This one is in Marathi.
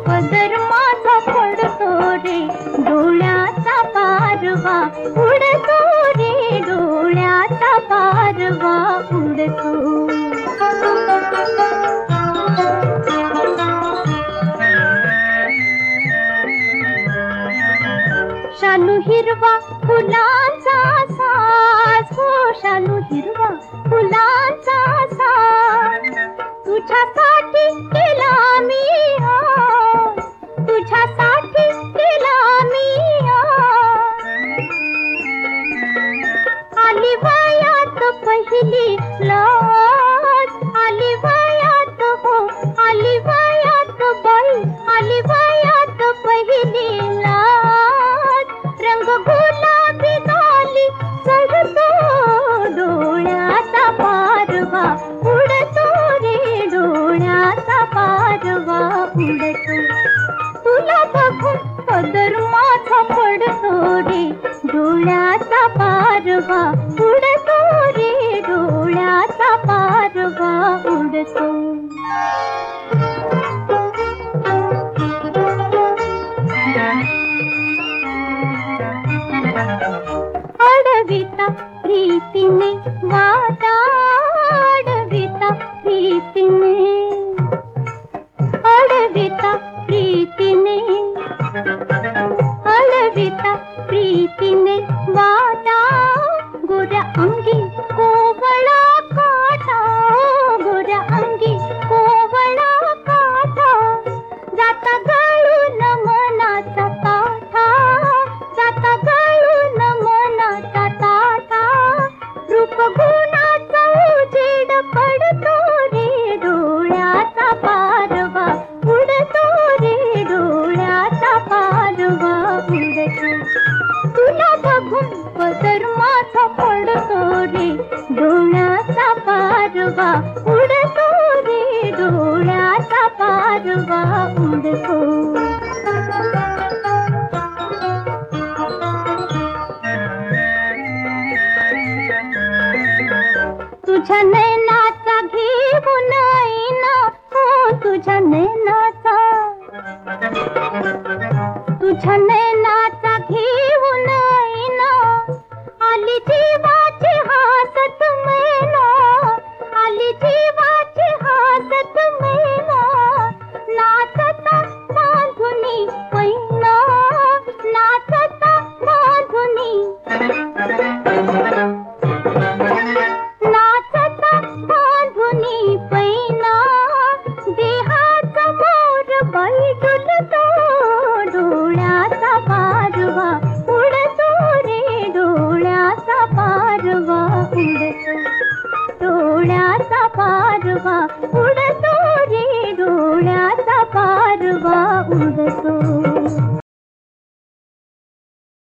पदर माझा पडतो रे डोळ्याचा पारवा उडतो रे डोळ्याचा पारवा उडतो. शालू हिरवा फुलांचा साज हो शालू हिरवा फुलांचा साज तुझ्यासाठी केला मी आज तुझ्यासाठी केला मी आज. आली वयात पहिली लाज आली वयात हो आली वयात बाई आली वयात पहिली लाज. रंग गुलाबी झाली चढतो डोळ्याचा पारवा उडतो रे डोळ्याचा पारवा उडतो. तुला बघून पदर माझा पडतो रे डोळ्याचा पारवा उडतो रे डोळ्याचा पारवा उडतो. अडविता प्रीतीने वाटा अडविता प्रीतीने अडविता प्रीतीने अडविता प्रीतीने वाटा. गोऱ्या अंगी कोवळा काटा गोऱ्या अंगी कोवळा काटा. जाता गळून मनाचा ताठा जाता गळून मनाचा ताठा. रूप गुणाचा उजेड पडतो रे डोळ्याचा पारवा उडतो रे डोळ्याचा पारवा उडतो. तुला बघून पदर माझा पडतो रे डोळ्याचा पारवा उडतो रे डोळ्याचा पारवा उडतो. तुझ्या नैनाचा घेऊन येईना हो तुझ्या नैनाचा तुझ्या नैनाचा घेऊन येईना. आली जीवाची हासत मैना आली जीवाची हासत मैना. नाचता बांधुनी पैना नाचता बांधुनी नाचता बांधुनी पैना. देहाचा मोर बाई डुलतो डोळ्याचा पारवा उडतो रे डोळ्याचा पारवा उडतो डोळ्याचा पारवा उडतो.